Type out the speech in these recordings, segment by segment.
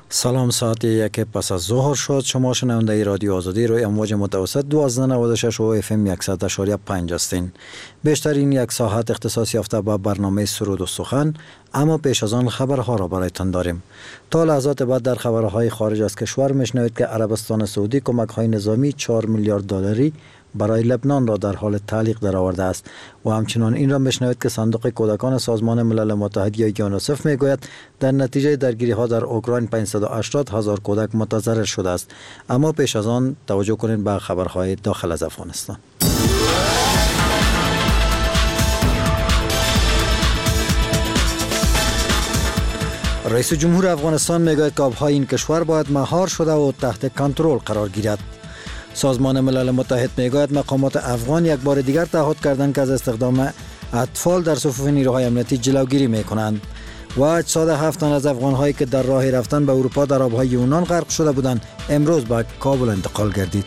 سلام، ساعت یک پس از ظهر شد. شما شنونده رادیو آزادی روی امواج متوسط 1296 و FM 100.5 هستین. بیشترین یک ساعت اختصاص یافته به برنامه سرود و سخن، اما پیش از آن خبرها را برایتان داریم. تا لحظات بعد در خبرهای خارج از کشور میشنوید که عربستان سعودی کمک‌های نظامی 4 میلیارد دلاری برای لبنان را در حال تعلیق درآورده است و همچنان این را میشنوید که صندوق کودکان سازمان ملل متحد یا یونیسف میگوید در نتیجه درگیری ها در اوکراین 580,000 کودک متضرر شده است. اما پیش از آن توجه کنید به خبرهای داخل از افغانستان. رئیس جمهور افغانستان میگوید که آبهای این کشور باید مهار شده و تحت کنترل قرار گیرد. سازمان ملل متحد میگوید مقامات افغان یک بار دیگر تعهد کردند که از استخدام اطفال در صفوف نیروهای امنیتی جلوگیری میکنند و اجساد 7 تن از افغان‌هایی که در راه رفتن به اروپا در آبهای یونان غرق شده بودند امروز به کابل انتقال گردید.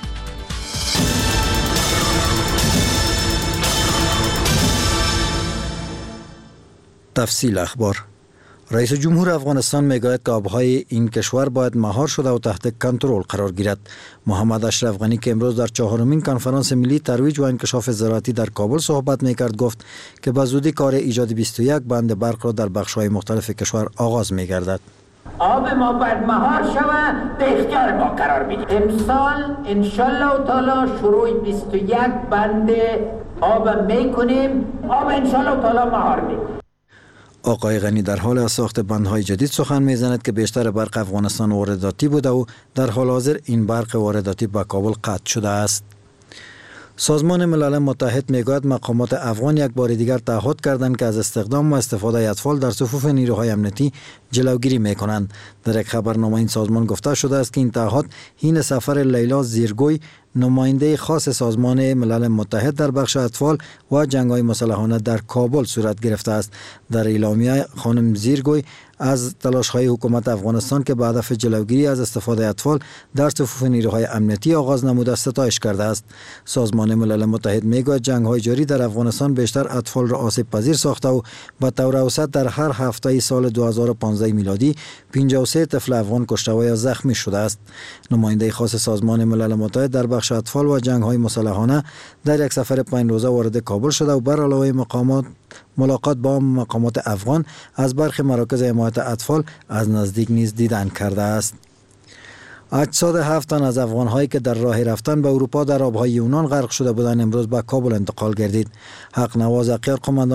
تفصیل اخبار. رئیس جمهور افغانستان میگوید که آبهای این کشور باید مهار شده و تحت کنترل قرار گیرد. محمد اشرف غنی که امروز در 4مین کنفرانس ملی ترویج و انکشاف زراعتی در کابل صحبت میکرد گفت که به زودی کار ایجاد 21 بند برق را در بخش‌های مختلف کشور آغاز میگردد. آب ما باید مهار شود، به اختیار ما قرار بدید. امسال انشالله تعالی شروع 21 بند آب میکنیم، آب انشالله تعالی مهار میکنیم. آقای غنی در حال از ساخت بندهای جدید سخن میزند که بیشتر برق افغانستان وارداتی بوده و در حال حاضر این برق وارداتی به کابل قطع شده است. سازمان ملل متحد میگوید مقامات افغان یک بار دیگر تعهد کردند که از استخدام و استفاده اطفال در صفوف نیروهای امنیتی جلوگیری میکنند. در یک خبرنامه این سازمان گفته شده است که این تعهد حین سفر لیلا زیرگوی، نماینده خاص سازمان ملل متحد در بخش اطفال و جنگ‌های مسلحانه در کابل صورت گرفته است. در اعلامیه خانم زیرگوی از تلاش‌های حکومت افغانستان که به هدف جلوگیری از استفاده اطفال در صفوف نیروهای امنیتی آغاز نموده ستایش کرده است. سازمان ملل متحد میگوید جنگ‌های جاری در افغانستان بیشتر اطفال را آسیب پذیر ساخته و به طور اوسط در هر هفته سال 2015 میلادی 53 طفل افغان کشته و یا زخمی شده است. نماینده خاص سازمان ملل متحد در بخش اطفال و جنگ‌های مسلحانه در یک سفر 5 روزه وارد کابل شده و بر علاوه ملاقات با مقامات افغان از برخی مراکز حمایت اطفال از نزدیک نیز دیدن کرده است. اجساد 7 تن از افغان‌هایی که در راه رفتن به اروپا در آبهای یونان غرق شده بودند امروز به کابل انتقال گردید. حق نواز اقیار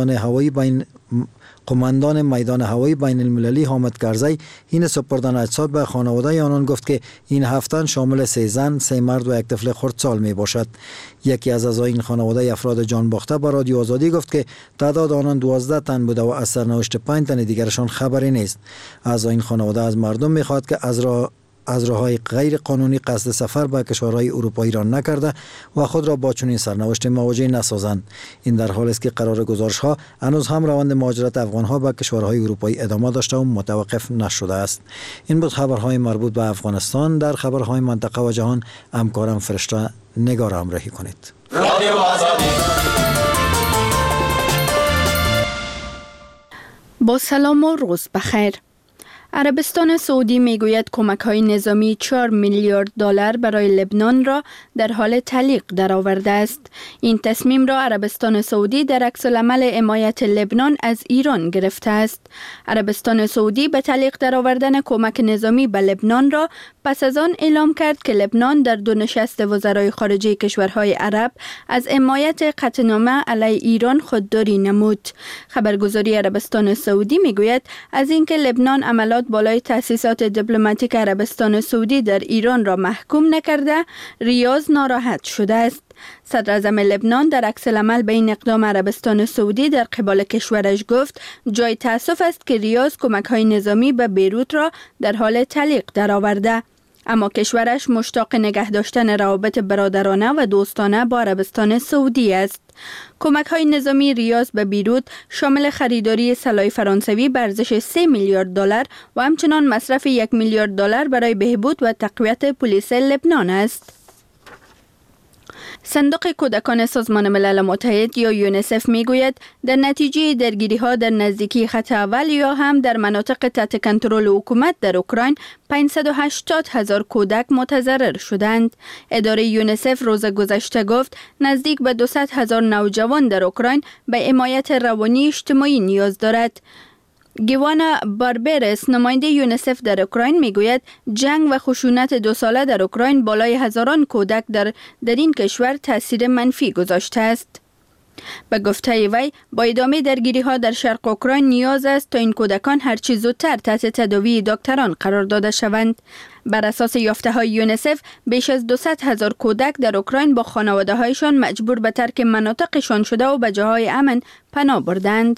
قماندان میدان هوایی بین المللی حامد کرزی این سپردن اجساد به خانواده آنان گفت که این 7 تن شامل 3 زن، 3 مرد و 1 طفل خردسال می باشد. یکی از اعضای این خانواده افراد جان باخته به رادیو آزادی گفت که تعداد آنان 12 تن بوده و از سرنوشت 5 تن دیگرشان خبری نیست. اعضای این خانواده از مردم می‌خواد که از راه‌های غیر قانونی قصد سفر به کشورهای اروپایی را نکرده و خود را با چنین سرنوشت مواجه نسازند. این در حالی است که قرار گزارش‌ها هنوز هم روند مهاجرت افغان‌ها به کشورهای اروپایی ادامه داشته و متوقف نشده است. این بود خبرهای مربوط به افغانستان. در خبرهای منطقه و جهان همکارم فرشته نگار همراهی کنید. رادیو آزادی. با سلام و روز بخیر. عربستان سعودی میگوید کمک‌های نظامی 4 میلیارد دلار برای لبنان را در حال تعلیق درآورده است. این تصمیم را عربستان سعودی در عکس‌العمل حمایت لبنان از ایران گرفته است. عربستان سعودی به تعلیق درآوردن کمک نظامی به لبنان را پس از آن اعلام کرد که لبنان در 2 نشست وزرای خارجه کشورهای عرب از حمایت قطعنامه علیه ایران خودداری نمود. خبرگزاری عربستان سعودی میگوید از اینکه لبنان عملات بالای تأسیسات دیپلماتیک عربستان سعودی در ایران را محکوم نکرده، ریاض ناراحت شده است. صدر اعظم لبنان در عکس‌العمل به این اقدام عربستان سعودی در قبال کشورش گفت جای تأسف است که ریاض کمک‌های نظامی به بیروت را در حال تعلیق درآورده. اما کشورش مشتاق نگه داشتن روابط برادرانه و دوستانه با عربستان سعودی است. کمک‌های نظامی ریاض به بیروت شامل خریداری سلاح فرانسوی به ارزش 3 میلیارد دلار و همچنان مصرف 1 میلیارد دلار برای بهبود و تقویت پلیس لبنان است. صندوق کودکان سازمان ملل متحد یا یونیسف میگوید در نتیجه درگیری‌ها در نزدیکی خط اول یا هم در مناطق تحت کنترل حکومت در اوکراین 580,000 کودک متضرر شدند. اداره یونیسف روز گذشته گفت نزدیک به 200,000 نوجوان در اوکراین به حمایت روانی اجتماعی نیاز دارد. گیوانا باربرس نماینده یونیسف در اوکراین میگوید جنگ و خشونت 2 ساله در اوکراین بالای هزاران کودک در این کشور تاثیر منفی گذاشته است. به گفته وی با ادامه درگیری ها در شرق اوکراین نیاز است تا این کودکان هرچی زودتر تحت تداوی دکتران قرار داده شوند. بر اساس یافته های یونیسف بیش از 200,000 کودک در اوکراین با خانواده هایشان مجبور به ترک مناطقشان شده و به جاهای امن پناه بردند.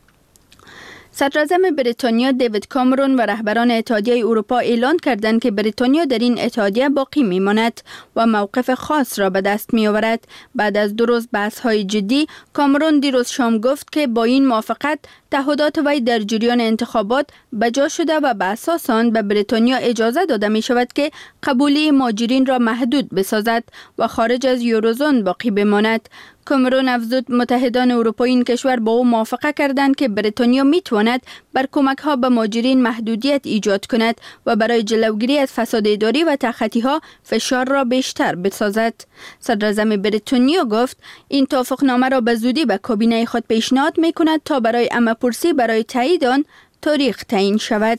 صدراعظم بریتانیا دیوید کامرون و رهبران اتحادیه اروپا اعلان کردند که بریتانیا در این اتحادیه باقی میماند و موقف خاص را به دست می آورد. بعد از 2 روز بحث‌های جدی، کامرون دیروز شام گفت که با این موافقت تعهدات وی در جریان انتخابات بجا شده و به اساس آن به بریتانیا اجازه داده می شود که قبولی مهاجرین را محدود بسازد و خارج از یوروزون باقی بماند. کامرون افزود متحدان اروپایی این کشور با او موافقه کردند که بریتانیا می تواند بر کمک ها به مهاجرین محدودیت ایجاد کند و برای جلوگیری از فساد اداری و تخطی ها فشار را بیشتر بسازد. صدراعظم بریتانیا گفت این توافقنامه را به زودی به کابینه خود پیشنهاد می کند تا برای عمه‌پرسی برای تایید آن تاریخ تعیین شود.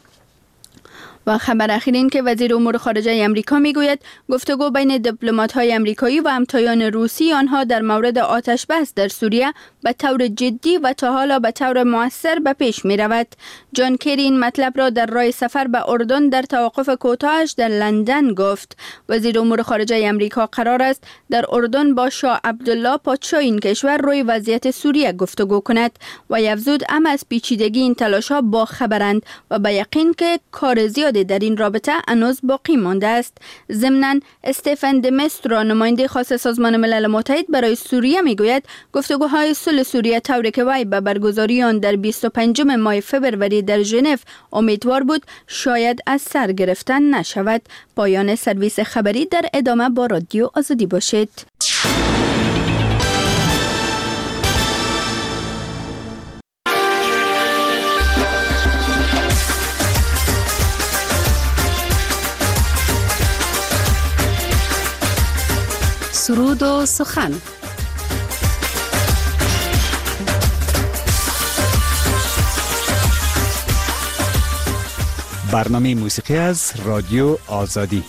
و خبر اخیر این که وزیر امور خارجه آمریکا میگوید گفتگو بین دیپلمات‌های آمریکایی و همتایان روسی آنها در مورد آتش بس در سوریه به طور جدی و تا حالا به طور مؤثر به پیش می رود. جان کری این مطلب را در راه سفر به اردن در توقف کوتاهش در لندن گفت. وزیر امور خارجه آمریکا قرار است در اردن با شاه عبدالله پادشاه این کشور روی وضعیت سوریه گفتگو کند و افزود از پیچیدگی این تلاش‌ها با خبرند و به یقین که کار زیادی در این رابطه هنوز باقی مانده است. ضمناً استفن د مستر نماینده خاص سازمان ملل متحد برای سوریه میگوید گفتگوهای صلح سوریه طوری که وی به برگزاری آن در 25 ماه فوریه در ژنو امیدوار بود شاید از سر گرفتن نشود. پایان سرویس خبری، در ادامه با رادیو آزادی باشید. سرود و سخن. برنامه موسیقی از رادیو آزادی.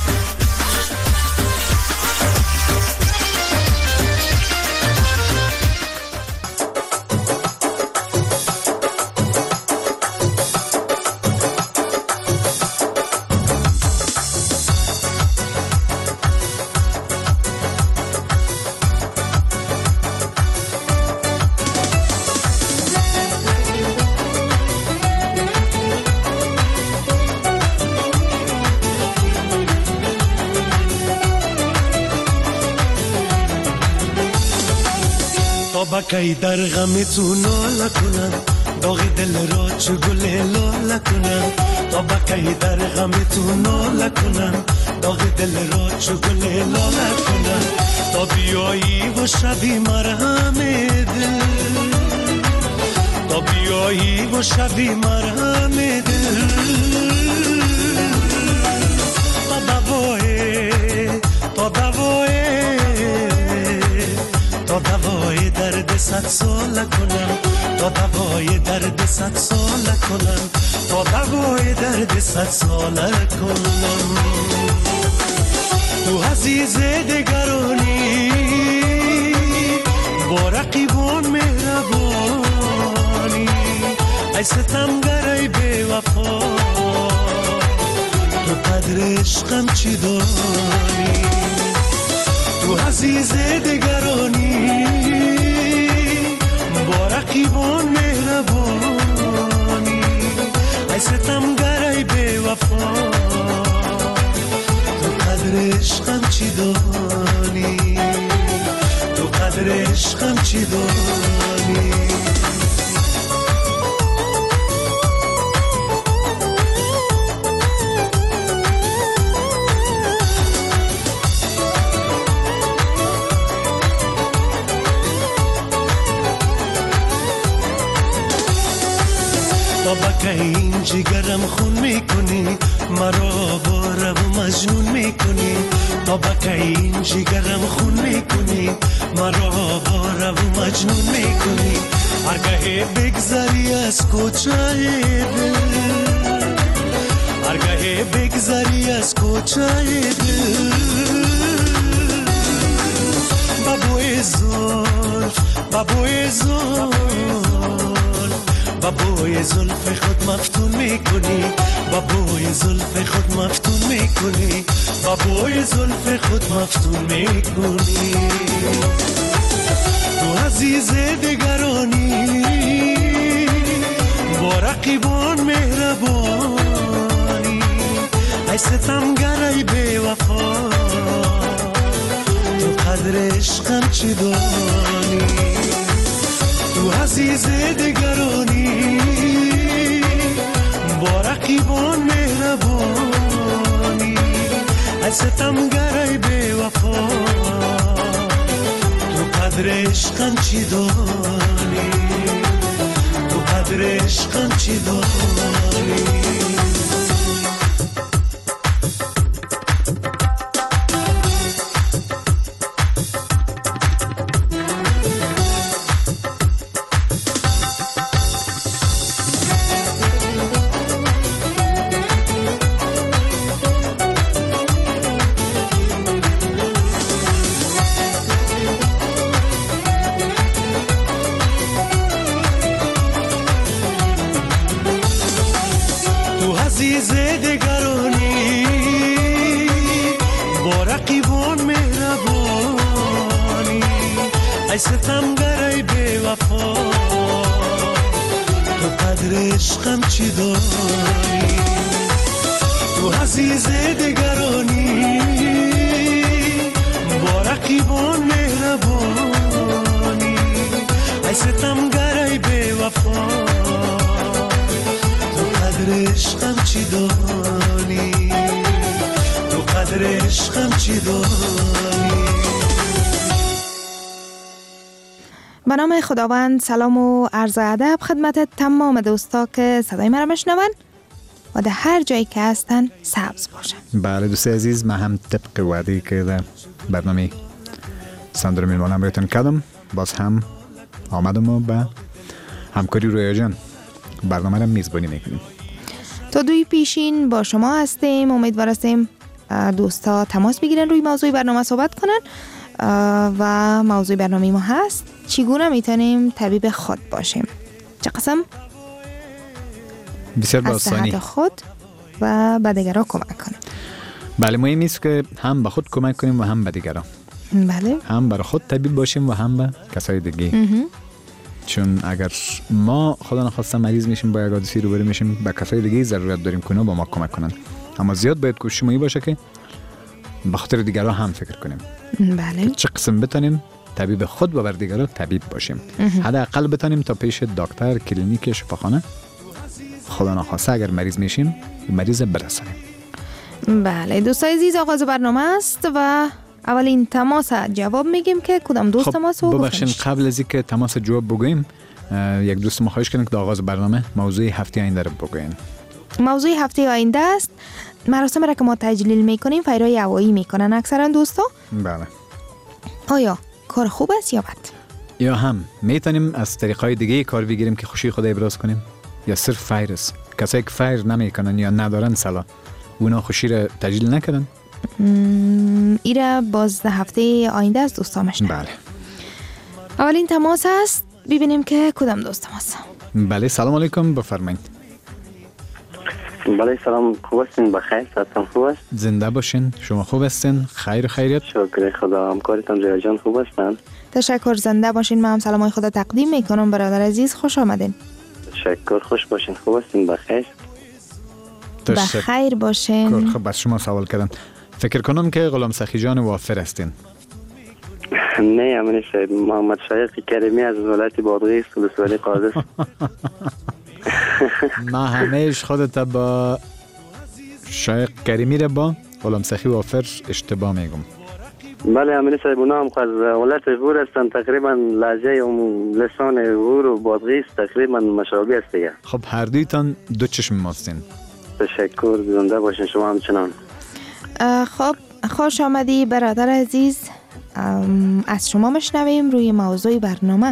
کی در غم تو ناله کنم داغ دل را چو گل لاله کنم تا کی در غم تو ناله کنم داغ دل را چو گل لاله کنم تا بیایی و شبی مرهم دل تا بیایی و شبی مرهم دل تا دوای درد 100 ساله کنم تا دوای درد 100 ساله کنم تا دوای درد 100 ساله کنم تو عزیز دگرانی با رقیبان مهربانی ای ستمگر ای بی وفا تو قدر عشقم چی دانی تو عزیز دگرانی با رقیبان مهربانی ای ستمگر ای بی وفا تو قدر عشقم چی دانی تو قدر عشقم چی دانی این جگرم خون میکنی مرا باره و مجنون میکنی تا بکی این جگرم خون میکنی مرا باره و مجنون میکنی هرگاه بگذری از کوچه دل هرگاه بگذری از کوچه دل بابوی زلف بابوی زلف خود مفتون میکنی بابوی زلف خود مفتون میکنی بابوی زلف خود مفتون میکنی تو عزیز دگرانی با رقیبان مهربانی ای ستمگر ای بی وفا تو قدر عشقم چی دانی تو عزیز دگرانی با رقیبان مهربانی ای ستمگر ای بی وفا تو قدر عشقم چی دانی تو قدر عشقم چی دانی عزیز دگرانی با رقیبان مهربانی ای ستمگر ای بی وفا تو قدر عشقم چی دانی تو عزیز دگرانی با رقیبان مهربانی ای ستمگر ای بی وفا عشقم چی دانی تو قدر عشقم چی دانی به نام خداوند سلام و عرض ادب خدمت تمام دوستا که صدای مرا میشنون و در هر جایی که هستن سبز باشن. بله دوست عزیز، من هم طبق وعده که در برنامه سندر میلمانم براتون کردم باز هم آمدم و به همکاری رویا جان برنامه را میزبانی میکنیم. تا دوی پیشین با شما هستیم، امیدوار هستیم دوستا تماس بگیرن روی موضوع برنامه صحبت کنن و موضوع برنامه ما هست چگونه میتونیم طبیب خود باشیم. چه قسم؟ بسیار از آسانی صحت خود و به دیگران کمک کنیم. بله، مهم است که هم به خود کمک کنیم و هم به دیگران. بله، هم برای خود طبیب باشیم و هم به کسای دیگه. چون اگر ما خدا نخواسته مریض میشیم با یک حادثه روبرو میشیم، به کسای دیگه ضرورت داریم که اونا با ما کمک کنن. اما زیاد باید کوشش ما باشه که به خاطر دیگران هم فکر کنیم. بله، چه قسم بتونیم طبیب خود و بر دیگران طبیب باشیم. حداقل بتونیم تا پیش دکتر، کلینیک، شفاخانه خدا نخواسته اگر مریض میشیم مریض برسانیم. بله دوستای عزیز، آغاز برنامه است و اولین تماس جواب میگیم که کدام دوست تماس رو ببخشید قبل از اینکه تماس جواب بگوییم یک دوست ما خواهش کنیم که در آغاز برنامه موضوع هفته آینده رو بگوین. موضوع هفته آینده است مراسم را که ما تجلیل میکنیم فیرای هوایی میکنن اکثرا دوستا. بله. آیا کار خوب است یا بد؟ یا هم میتونیم از طریقای دیگه کار بگیریم که خوشی خدا ابراز کنیم، یا صرف فیر است. کسایی که فیر نمیکنن یا ندارن سلا اونا خوشی را تجلیل نکردن. ایره باز هفته آینده از دوستا مشنه. بله. اولین تماس است، ببینیم که کدام دوست تماس. بله، سلام علیکم، بفرمایید. بله سلام، خوب هستین؟ بخیر، صحتتان خوب است؟ زنده باشین. شما خوب هستین؟ خیر و خیریت؟ شکر خدا. همکارتان ریاض جان خوب هستن؟ تشکر، زنده باشین. من هم سلامای خدا تقدیم میکنم. برادر عزیز خوش آمدین. تشکر، خوش باشین. خوب هستین؟ بخیر؟ بخیر باشین. خب بس شما سوال کردن. فکر کنم که غلام سخی جان وافر هستین. نه امین شاید محمد شایق کریمی از ولایت بادغیس ولسوالی قادس. ما همیشه خودت با شایق کریمی را با غلام سخی وافر اشتباه میگم. بله امین صاحب، اونا هم از ولایت غور هستن، تقریبا لهجه و لسان غور و بادغیس تقریبا مشابه است دیگه. خب هر دویتان دو چشم ماستین. تشکر، زنده باشین شما همچنان. خب خوش آمدی برادر عزیز، از شما مشنویم روی موضوع برنامه.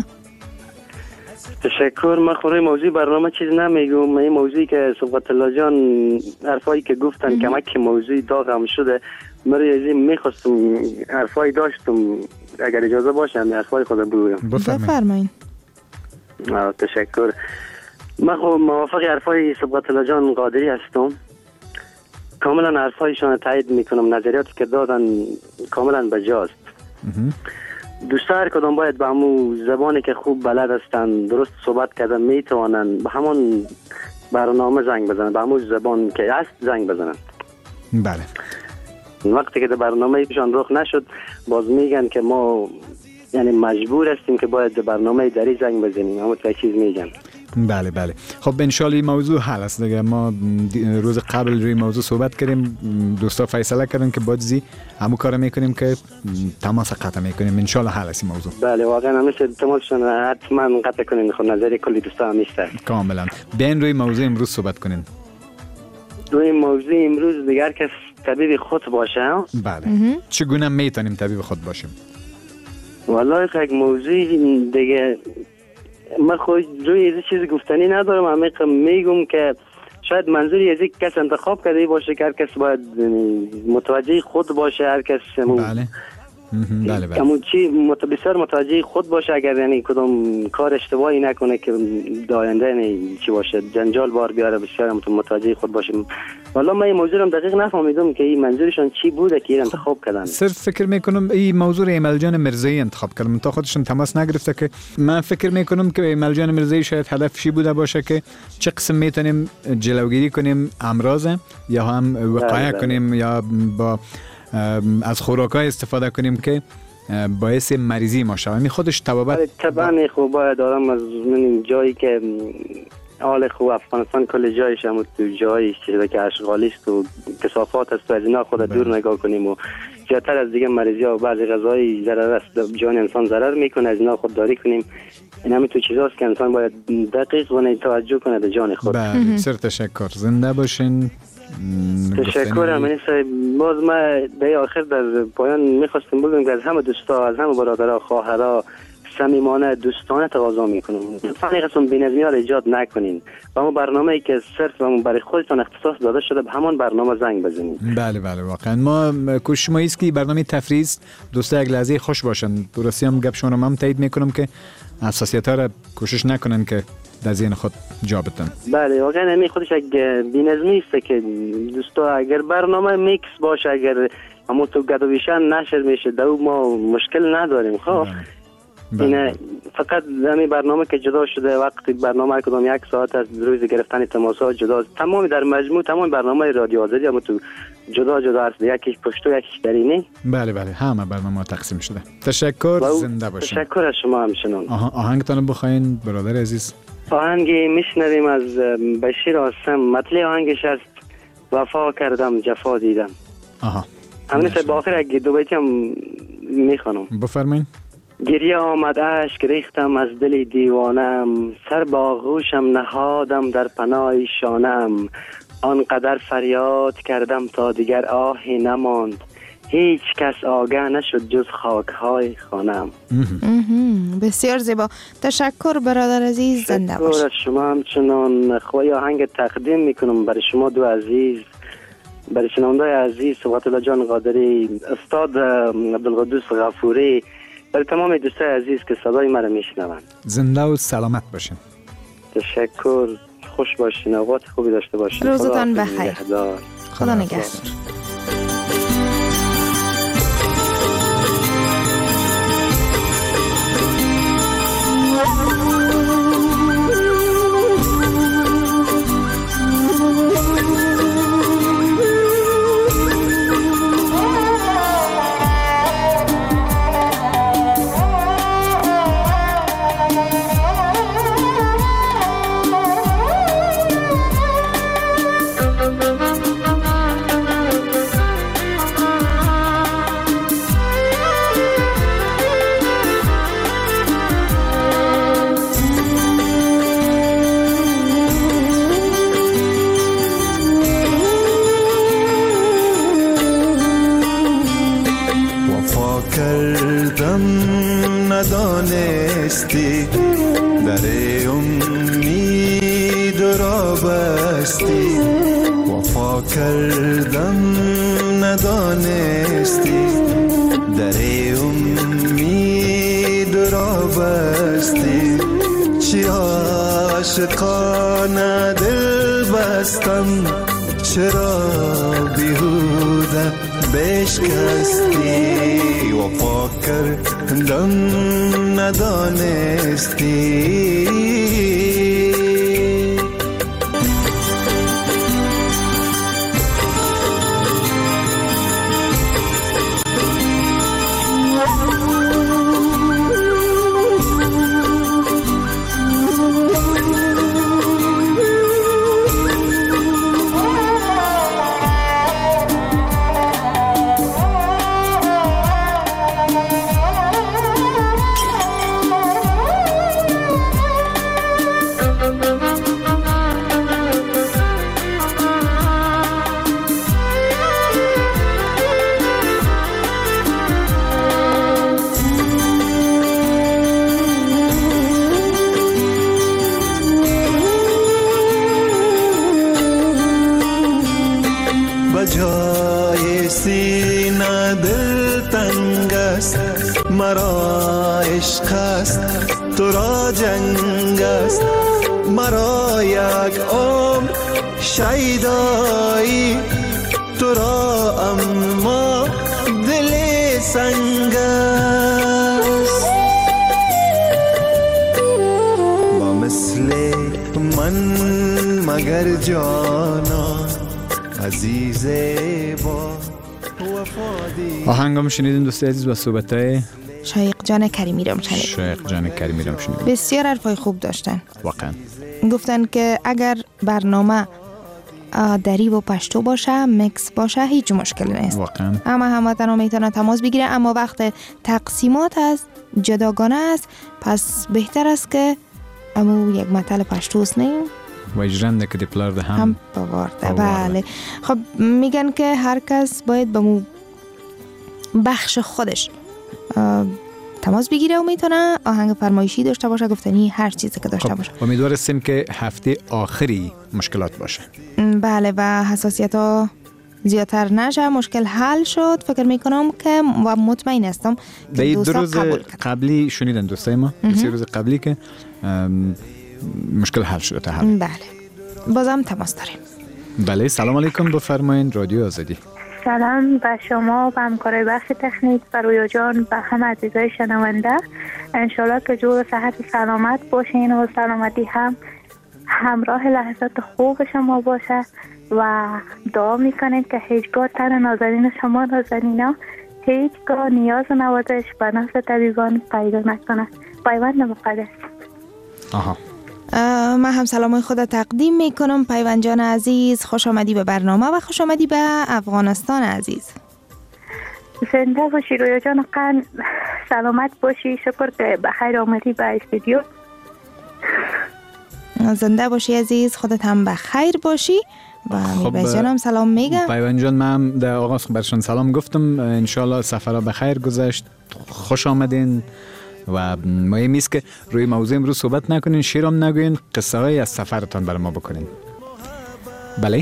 تشکر. من روی موضوع برنامه چیز نمیگم. این موضوعی که صبغت الله جان حرفایی که گفتن کمک موضوع داغم شده. من از این میخواستم حرفایی داشتم، اگر اجازه باشه همین حرفای خود بگویم. بفرمایید. تشکر. من خب موافق حرفای صبغت الله جان قادری هستم. کاملا حرفایشان تایید میکنم. نظریاتی که دادن کاملا بجاست. دوستا هر کدام باید به همون زبانی که خوب بلد هستن درست صحبت کردن میتوانن به همون برنامه زنگ بزنن، به همون زبان که هست زنگ بزنن. بله. وقتی که در برنامه ایشان رخ نشد باز میگن که ما یعنی مجبور هستیم که باید در برنامه دری زنگ بزنیم. همون تا چیز میگن. بله بله. خب انشالله موضوع حل است دیگه. ما روز قبل روی موضوع صحبت کردیم، دوستا فیصله کردن که بعدی همون کارو میکنیم که تماس قطع میکنیم. انشالله حل است موضوع. بله واقعا همیشه تماسشون حتما قطع کنین. خب نظر کلی دوستا همیشه کاملا. بیاین روی موضوع امروز صحبت کنین. روی موضوع امروز دیگر که طبیب خود باشه. بله. چگونه میتونیم طبیب خود باشیم؟ والله یک موضوع دیگه من خود روی این چیز گفتنی ندارم. عمیق میگم که شاید منظوری از یک کس انتخاب کرده باشه که هر کس باید متوجه خود باشه. هر کس بله. بله بله. همون چی بسیار متوجه خود باشه. اگر یعنی کدام کار اشتباهی نکنه که داینده یعنی چی باشه جنجال بار بیاره، بسیار متوجه خود باشه. والا من این موضوع رو دقیق نفهمیدم که این منظورشون چی بوده که این انتخاب کردن. صرف فکر میکنم این موضوع ایمل جان مرزایی انتخاب کردن، تا خودشون تماس نگرفته. که من فکر میکنم که ایمل جان مرزایی شاید هدف چی بوده باشه که چه قسم میتونیم جلوگیری کنیم امراض، یا هم وقایع کنیم، یا با از خوراکای استفاده کنیم که باعث مریضی ما شود. می خودش طبابت طبعا خوب باید آدم از جایی که حال خوب افغانستان کل جایش هم تو جایی چیزی که اشغالی است و کثافات است و از اینا خود دور نگاه کنیم و زیادتر از دیگه مریضی ها و بعضی غذایی ضرر است جان انسان ضرر میکنه، از اینا خودداری کنیم. این همین تو چیزاست که انسان باید دقیق و توجه کنه به جان خود. بله. سر تشکر. زنده باشین. تشکر امین صاحب. باز ما در آخر در پایان میخواستم بگم که از همه دوستا، از همه برادرها، خواهرها صمیمانه دوستانه تقاضا میکنم فقط بی‌نظمی ها را ایجاد نکنین. و همون برنامه‌ای که صرف برای خودتان اختصاص داده شده به همون برنامه زنگ بزنید. بله بله. واقعا ما کوشش ما است که برنامه تفریحی است، دوستا یک لحظه خوش باشن. درستی هم گپ شما هم تایید میکنم که حساسیت‌ها را کوشش نکنن که در ذهن خود جا بدن. بله واقعا همین خودش یک بی‌نظمی است که دوستا اگر برنامه میکس باشه، اگر همون تو گدویشن نشر میشه دو ما مشکل نداریم. خب اینه فقط همین برنامه که جدا شده وقتی برنامه کدام یک ساعت از روز گرفتن تماس‌ها جدا، تمام در مجموع تمام برنامه رادیو آزادی هم تو جدا جدا است، یکیش پشتو یکیش درینه. بله بله همه برنامه تقسیم شده. تشکر. زنده باشین. تشکر از شما همچنان. آهنگتان بخواین برادر عزیز؟ آهنگی میشنویم از بشیر آسم. مطلع آهنگش است وفا کردم جفا دیدم. همین با آخر یک دو بیتی هم میخوانم. بفرمایید. گریه آمد اشک ریختم از دل دیوانم، سر با آغوشم نهادم در پناه شانم، آنقدر فریاد کردم تا دیگر آهی نماند، هیچ کس آگه نشد جز خاکهای خانم. بسیار زیبا. تشکر برادر عزیز. زنده باش. تشکر از شما همچنان. خواهی آهنگ تقدیم میکنم برای شما دو عزیز، برای شنونده‌های عزیز صبغت الله جان قادری، استاد عبدالقدوس غفوری، برای تمام دوستای عزیز که صدای مرا میشنوند. زنده و سلامت باشین. تشکر. خوش باشین. اوقات خوبی داشته باشین. روزتان بخیر. خدا نگهدار. شکستی، در امید را بستی، وفا کردم ندانستی، در امید را بستی، چی عاشقانه دل بستم، چرا بیهوده بشکستی، وفا کردم ندانستی. بجای سینه دل تنگ است، مرا عشق است تو را جنگ است، مرا یک عمر شیدایی تو را اما دل سنگ است، با مثل من مگر جانا عزیز با آهنگام شنیدیم دوستی عزیز و صحبتای شایق جان کریمی را شنیدیم. شایق جان کریمی را شنیدیم. بسیار حرفای خوب داشتن. واقعا گفتن که اگر برنامه دری و پشتو باشه، میکس باشه، هیچ مشکلی نیست. واقعا اما هموطن میتونه تماس بگیره، اما وقت تقسیمات است، جداگانه است، پس بهتر است که امو یک مطل پشتوست نیم و اجران که دیپلار ده هم بوارده. بله. خب میگن که هر کس باید به مو بخش خودش تماس بگیره و میتونه آهنگ فرمایشی داشته باشه، گفتنی هر چیزی که داشته باشه. امیدوار هستیم که هفته آخری مشکلات باشه. بله و حساسیت ها زیادتر نشه، مشکل حل شد. فکر میکنم که و مطمئن هستم که دوستا قبول کرد. قبلی شنیدن دوستای ما 3 روز قبلی که مشکل حل شده تا حل. بله بازم تماس داریم. بله سلام علیکم، بفرمایید رادیو آزادی. سلام به شما، به همکارای بخش تکنیک، به رویا جان، به همه عزیزای شنونده. انشالله که جور و صحت سلامت باشین و سلامتی هم همراه لحظات خوب شما باشه و دعا میکنیم که هیچگاه تن نازنین شما نازنینا هیچگاه نیاز و نوازش به نفس طبیبان پیدا نکنه. پیوند مقدس. آها. من هم سلامای خود تقدیم میکنم. پیوند جان عزیز، خوش آمدی به برنامه و خوش آمدی به افغانستان عزیز. زنده باشی رویا جان، قن سلامت باشی. شکر که بخیر آمدی به استودیو. زنده باشی عزیز، خودت هم بخیر باشی. و میباز جانم سلام میگم. پیوند جان من در آغاز برشان سلام گفتم، انشالله سفرها بخیر گذشت، خوش آمدین و مهم است که روی موضوع امروز صحبت نکنین، شیرم نگوین، قصه های از سفرتان برای ما بکنین. بله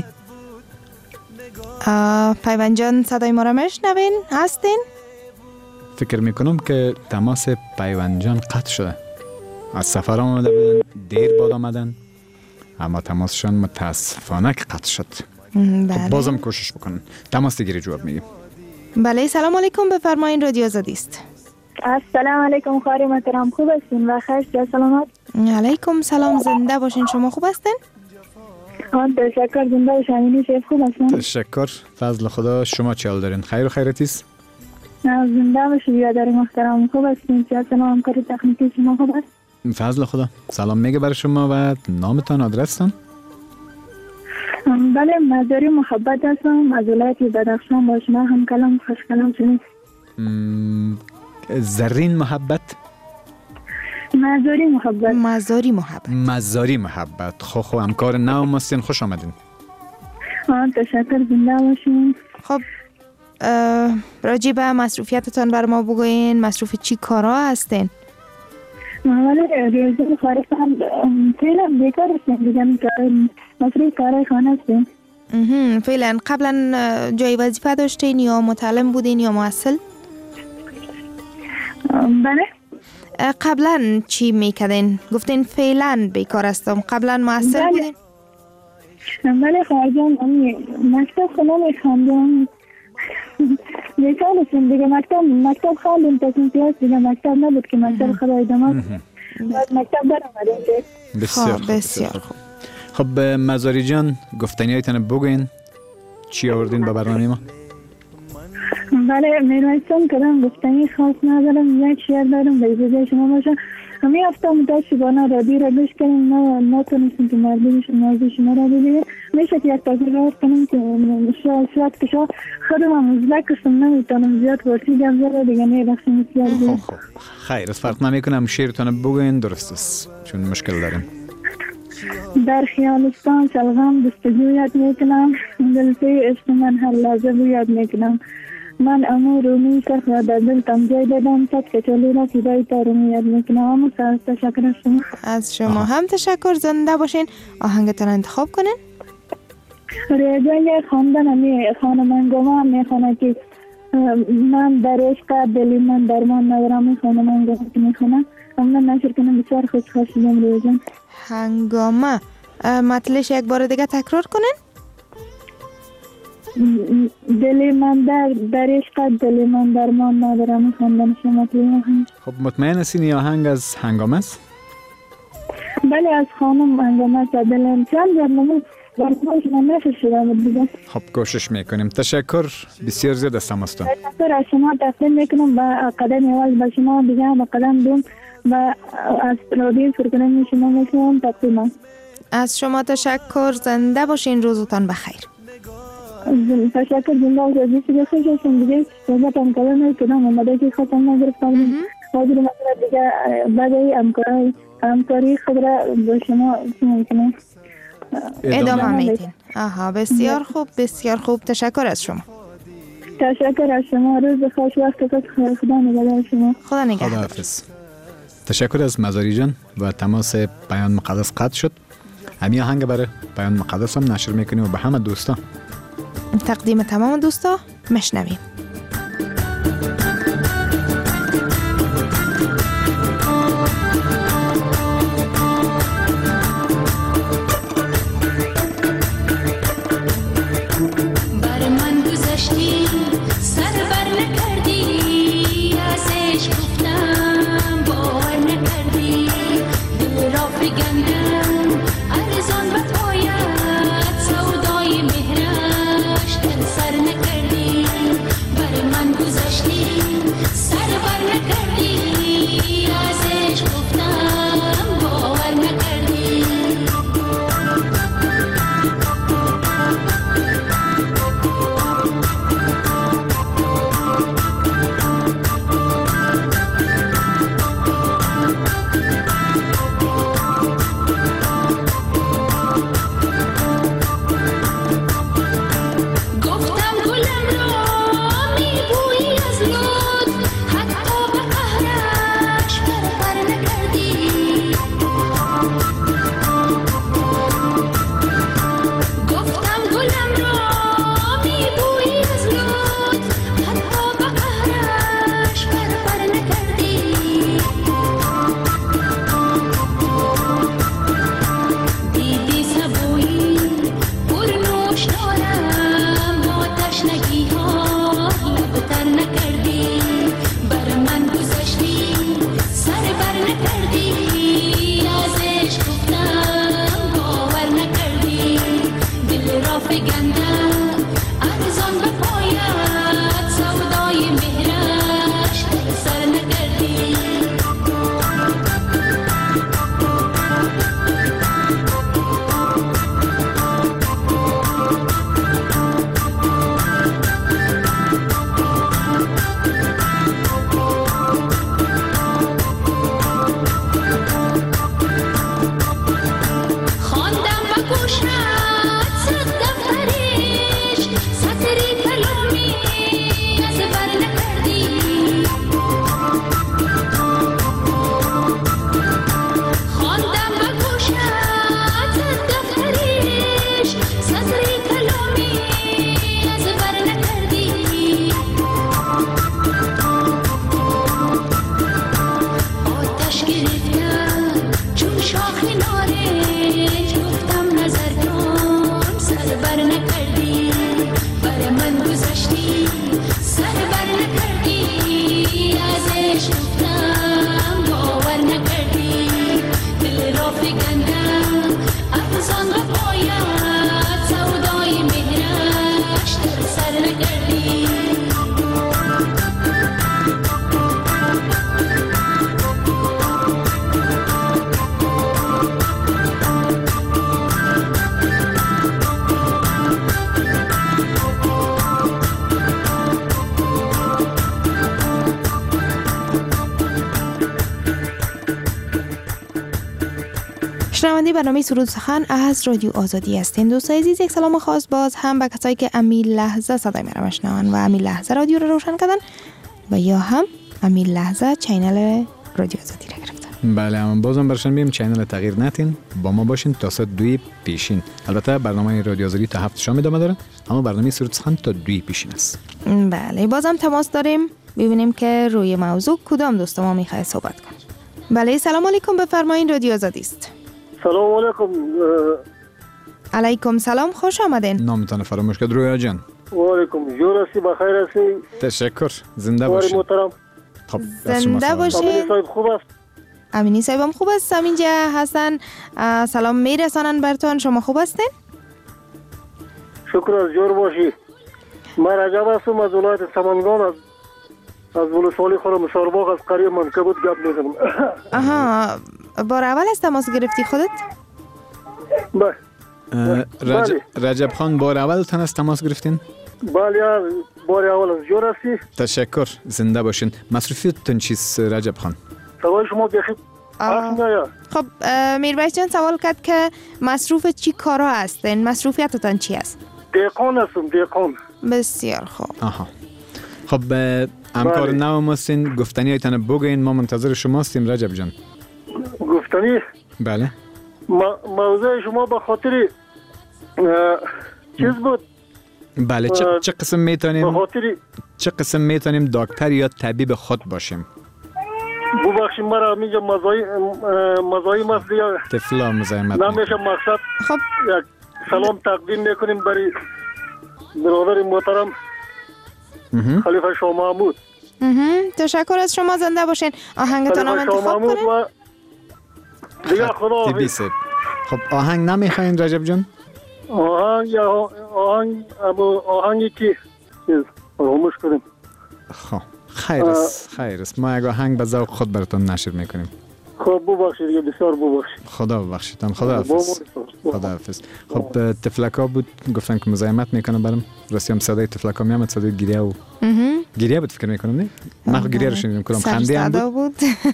پیوند جان صدای ما را میشنوین؟ هستین؟ فکر میکنم که تماس پیوند جان قطع شده. از سفر آمده بودن، دیر بعد آمدن، اما تماسشان متاسفانه که قطع شد. بله. بازم کوشش بکنن. تماس دیگری جواب میگیم. بله سلام علیکم، بفرمایین رادیو آزادی است. السلام علیکم خواهر محترم، خوب هستین و خیر سلامت؟ علیکم سلام، زنده باشین. شما خوب هستین؟ تشکر. زنده باشین. شیف خوب هستین؟ تشکر، فضل خدا. شما چه حال دارین؟ خیر و خیرتیست؟ زنده باشین برادر محترم، خوب هستین؟ چه سلام همکاری تکنیکی شما خوب است؟ فضل خدا. سلام میگه برای شما و نامتان، آدرستان؟ بله مزاری محبت هستم از ولایت بدخشان. با شما هم کلام خوش کلام شدیم. زرین محبت؟ مزاری محبت. مزاری محبت. مزاری محبت. خو همکار نو ماستین، خوش آمدین. تشکر، زنده باشین. خب راجع به مصروفیتتان بر ما بگوین. مصروف چی کارا هستین؟ ولی ریاضی خارستان فعلا بیکار هستیم دیگه، مصروف کارهای خانه هستیم. فعلا قبلا جای وظیفه داشتین یا متعلم بودین یا معسل؟ بله. قبلا چی میکردین؟ گفتین فعلا بیکار هستم، قبلا معسل بودین؟ بله خواهرجان مکتب خونه میخواندم، بیکار هستیم دیگه. مکتب خواندیم تصمیم پیاز دیگه، مکتب نبود که مکتب خدا ادامه بعد مکتب برآمدیم که. بسیار خوب. خب مزاری جان گفتنی هایتان بگوین چی آوردین به برنامه ما؟ بله میرویستان کدام گفتنی خاص ندارم، یک شعر دارم به اجازه شما باشه. همین هفته متاسفانه رادیو را گوش کنیم، نتونستیم که موضوع شما را ببینیم. میشه که یک تجربه کنیم که شاید که شما خودم هم مزدک کستم نمیتونم زیاد پرسی گم زده دیگه نیرخشم بسیار بید. خیر از فرق نمیکنم، شعرتان بگوین درست است چون مشکل داریم. در خیالستان شلغم دستجو یاد میکنم، دلپی عشق من هر لحظه بو یاد میکنم. من امو رومی سرخ را در دل تم جای دادم، صد کچالی را فیدای تا رومی یاد میکنم. امو تشکر از شما. از شما هم تشکر، زنده باشین. آهنگتان انتخاب کنین. ریاضی خواندن همی خانمانگوما میخونه که من در عشق دلی من درمان ندارم، می خانمانگوما که میخونم امنا نشر کنم. بسیار خوش شدم ریاضی. هنگامه مطلش یک بار دیگه تکرار کنین. دلی من در عشق دلی من درمان ندارم، خواندن شما مطلب. خب مطمئن هستین این آهنگ از هنگامه است؟ بله از خانم هنگامه است. دلم چند برنامه من نشر شدم دیگه. خب کوشش میکنیم. تشکر بسیار زیاد از تماستان. تشکر از شما، تقدیم میکنم با قدم اول به شما دیگه با قدم دوم و از رادیو فرگنه شما میکنم تقدیم. از شما تشکر، زنده باشین، روزتان بخیر. تشکر زنده و عزیزی بخیر هستم دیگه. صحبت هم کردن کدام آمده که خواستم نگرفتم حاضر مثلا دیگه بعد همکاری خود را با شما میکنم ادامه میدین. بسیار خوب، بسیار خوب. تشکر از شما. تشکر از شما. روز خوش، وقت خدا نگهدار شما. خدا نگهدار. خداحافظ. تشکر از مزاری جان و تماس بیان مقدس قطع شد. همین آهنگ برای بیان مقدس هم نشر میکنیم و به همه دوستا تقدیم تمام دوستا مشنویم. خواندم و گوش را صد دفتری شنونده برنامه سرود سخن از رادیو آزادی هستین. دوستای عزیز، یک سلام خاص باز هم به کسایی که امی لحظه صدای مرا میشنون و امی لحظه رادیو رو روشن کردن و یا هم امی لحظه چینل رادیو آزادی را گرفتن. بله، اما بازم برشان بیم چینل تغییر نتین، با ما باشین تا ساعت 2 پیشین. البته برنامه رادیو آزادی تا 7 شام ادامه داره، اما برنامه سرود سخن تا 2 پیشین است. بله، بازم تماس داریم ببینیم که روی موضوع کدام دوست ما میخواد صحبت کنه. بله، سلام علیکم، بفرمایید، رادیو آزادی است. سلام علیکم. علیکم سلام، خوش آمدین. نامتان فراموش کرد رویا جان. و علیکم، جور هستی، بخیر هستی؟ تشکر، زنده باشین. محترم. خب، زنده باشین. امینی صاحب خوب است؟ امینی صاحبم خوب است. اینجا هستن، سلام میرسانن برتون. شما خوب هستین؟ شکر، از جور باشی. من رجب هستم از ولایت سمنگان، از ولسوالی خورم شارباغ، از قریه منکبوت گپ میزنم. آها، بار اول از تماس گرفتی خودت؟ رجب خان، بار اول تن از تماس گرفتین؟ بله، بار اول. از جور هستی؟ تشکر، زنده باشین. مصروفیتتون چیست رجب خان؟ سوال شما بخیر. خب میربایش جان سوال کرد که مصروف چی کارا هستین؟ مصروفیتتان چی است؟ دیقان هستم، دیقان. بسیار خوب. آها، خب همکار نو ماستین، گفتنی هایتان بگوین، ما منتظر شما هستیم رجب جان. گفتنی؟ بله. موضوع شما به خاطر چیز بود؟ بله، چه قسم میتونیم به خاطر دکتر یا طبیب خود باشیم؟ ببخشید مرا میگم مزاحم است یا طفلا مزاحمت نمیشه. مقصد خب یک سلام تقدیم میکنیم برای برادر محترم خلیفه شاه محمود. تشکر از شما، زنده باشین. آهنگتان هم انتخاب کنین. دیگه خدا حافظ. خب آهنگ نمیخواین رجب جان؟ آهنگی که فراموش کردیم. خب خیر است، ما یک آهنگ به ذوق خود براتون نشر میکنیم. خب ببخشید، بسیار ببخشید. خدا ببخشیدن. خدا حافظ. خب تفلکا بود، گفتن که مزاحمت میکنه برام. راستی هم صدای تفلکا میامد، صدای گریه بود فکر میکنم. نه من گریه رو شنیدم، کدام خنده هم بود.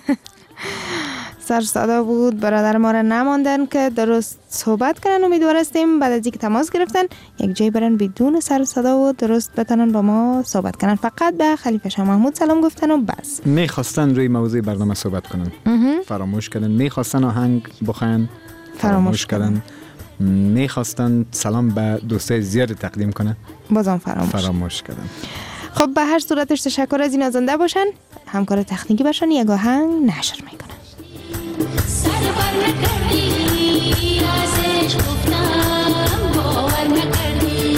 سرصدا بود. برادر ما را نماندن که درست صحبت کنن. امیدوار هستیم بعد از اینکه تماس گرفتن یک جای برن بدون سر صدا و درست بتونن با ما صحبت کنن. فقط به خلیفه شاه محمود سلام گفتن و بس. میخواستن روی موضوع برنامه صحبت کنن، فراموش کردن. میخواستن آهنگ بخواین، فراموش کردن. میخواستن سلام به دوستای زیاد تقدیم کنن، بازم فراموش کردن. خب به هر صورتش تشکر از این زنده باشن. همکار تکنیکی باشن، یک آهنگ نشر میکنن. سر بر نکردی ازش گفتم باور نکردی.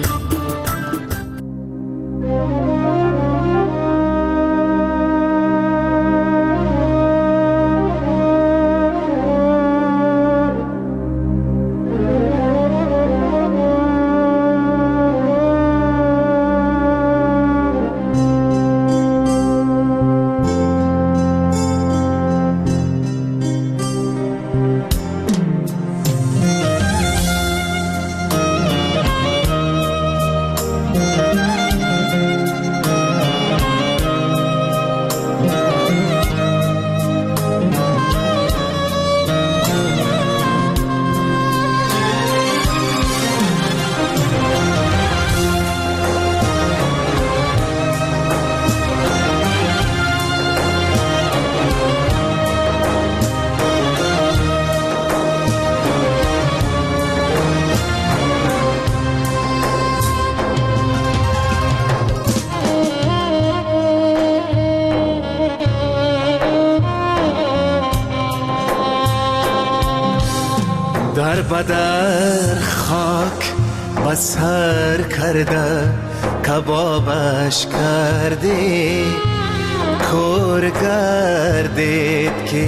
در بدر خاک بسر کرده، کبابش کردی، کور گردید که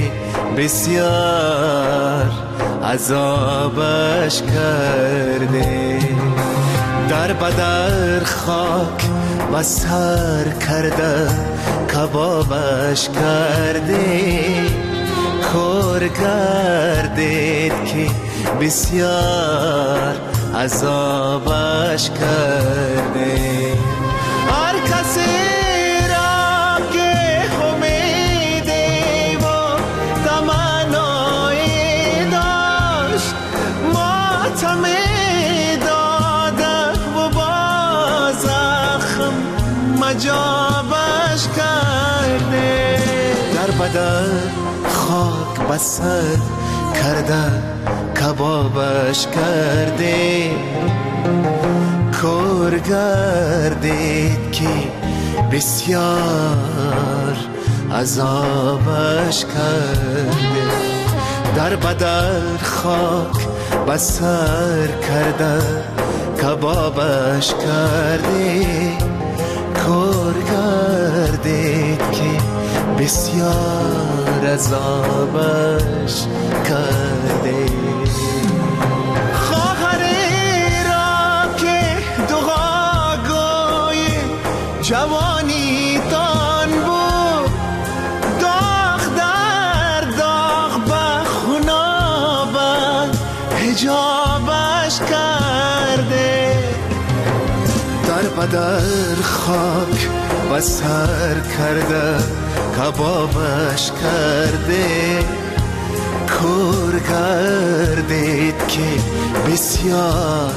بسیار عذابش کردی. در بدر خاک بسر کرده، کبابش کردی، کور گردید که بسیار عذابش کرده. هر کسی را که امیدی و تمنایی داشت، بدر خاک بسر کرده کبابش کرده کور گردید که بسیار عذابش کرده در بدر خاک بسر کرده کبابش کرده کور گردید که بسیار عذابش کرده خواهری را که دعاگوی جوانی تان بود داغ در داغ به خونابت حجابش کرده در بدر خاک بسر کرده کبابش کرده کور گردید که بسیار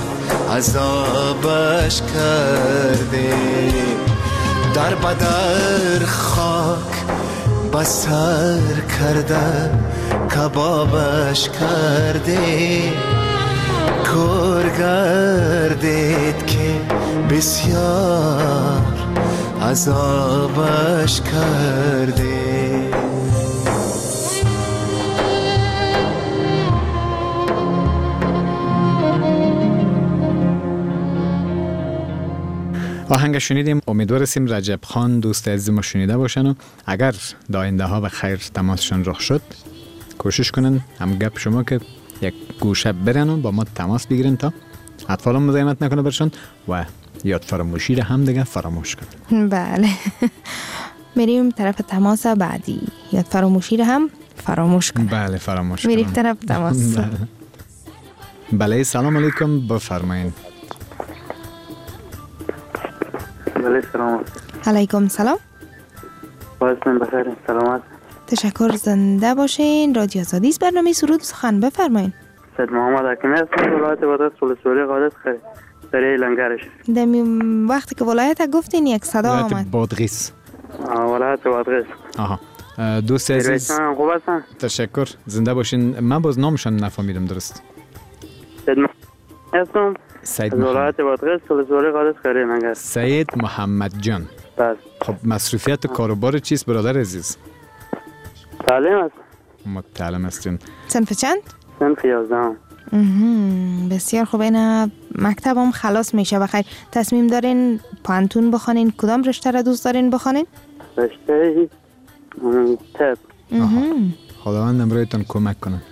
عذابش کرده در بدر خاک بسر کرده کبابش کرده کور گردید که بسیار عذابش کرده آهنگ شنیدیم. امیدوار هستیم رجب خان دوست عزیز ما شنیده باشن و اگر داینده ها به خیر تماسشون رخ شد کوشش کنن هم گپ شما که یک گوشه برن و با ما تماس بگیرن تا اطفال هم مزاحمت نکنه برشون و یاد فراموشی رو هم دیگه فراموش کنن. بله میریم طرف تماس بعدی. یاد فراموشی رو هم فراموش کنن. بله فراموش کنن. میریم طرف تماس. بله سلام علیکم بفرمایید. بله سلام علیکم سلام. واسم بخیر سلامت. تشکر زنده باشین. رادیو آزادی است برنامه سرود سخن بفرمایید. سید محمد حکیمی هستم ولایت بادغیس ولسوالی قادس سریع لنگرش. دمی وقتی که ولایت گفتین یک صدا آمد. ولایت بادغیس. ولایت بادغیس. آها دوست عزیز خوب هستن. تشکر زنده باشین. من باز نامشون نفهمیدم درست. سید محمد هستم. سید ولایت بادغیس ولسوالی قادس سریع لنگرش. سید محمد جان. بله. خب مصروفیت کاروبار چیست برادر عزیز؟ تعلیم است. متعلم هستین. صنف چند؟ صنف 11. بسیار خوب. این مکتب هم خلاص میشه بخیر. تصمیم دارین پانتون بخونین؟ کدام رشته را دوست دارین بخونین؟ رشته طب. خداوند امروزتون کمک کنه.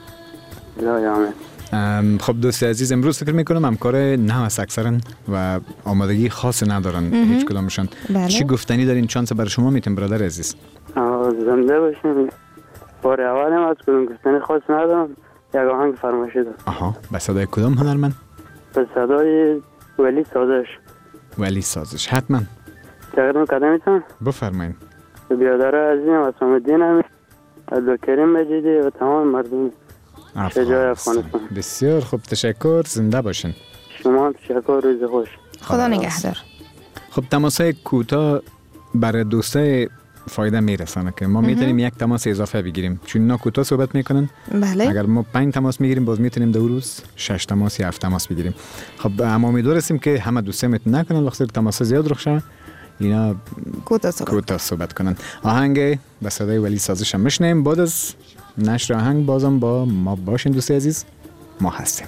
خب دوست عزیز امروز فکر میکنم همکار نه است اکثرا و آمادگی خاص ندارن هیچ کدامشون. بله. چی گفتنی دارین چانس برای شما میتونم برادر عزیز؟ زنده باشین. بار اولم از کدوم گفتنی خاص ندارم. یک آهنگ فرمایشی دارم. آها به صدای کدام هنرمند؟ به صدای ولی سازش. ولی سازش حتما. تقدیم قدمیتون بفرمایید. بیادر عزیزم اسلام الدین هم عبدالکریم مجیدی و تمام مردم شجاع افغانستان. بسیار خوب تشکر زنده باشین. شما هم تشکر روز خوش. خدا نگهدار. خب تماسای کوتاه برای دوستای فایده میرسانه که ما میتونیم یک تماس اضافه بگیریم چون اینا کوتاه صحبت میکنن. بله. اگر ما 5 تماس میگیریم باز میتونیم دو روز 6 تماس یا 7 تماس بگیریم. خب اما امیدوار هستیم که همه دوستا میتونن نکنن لخصر تماس زیاد رخ شه اینا کوتاه صحبت کنن. آهنگ به صدای ولی سازش هم میشنیم. بعد از نشر آهنگ بازم با ما باشین دوست عزیز. ما هستیم.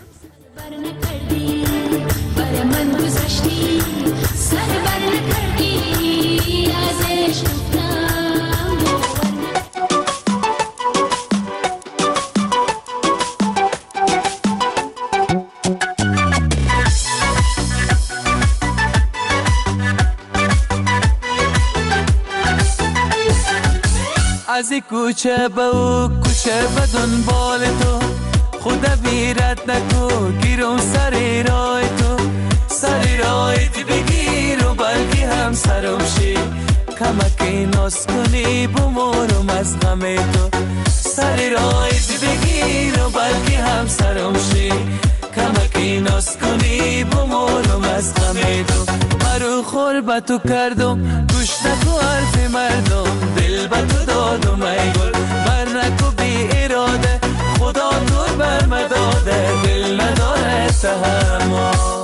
از کوچه به او کوچه به دنبال تو خدا بیرت نکو گیرم سر راه تو سر راهت بگیر و بلکه هم سرم شی کمکی ناز کنی بمورم از غم تو سر راهت بگیر و بلکه هم سرم شی کمکی ناز کنی بمورم از غم تو مرو خور به تو کردم گوش نکو حرف مردم دل به تو دادم ای گل بر مداده دل نداره تحمل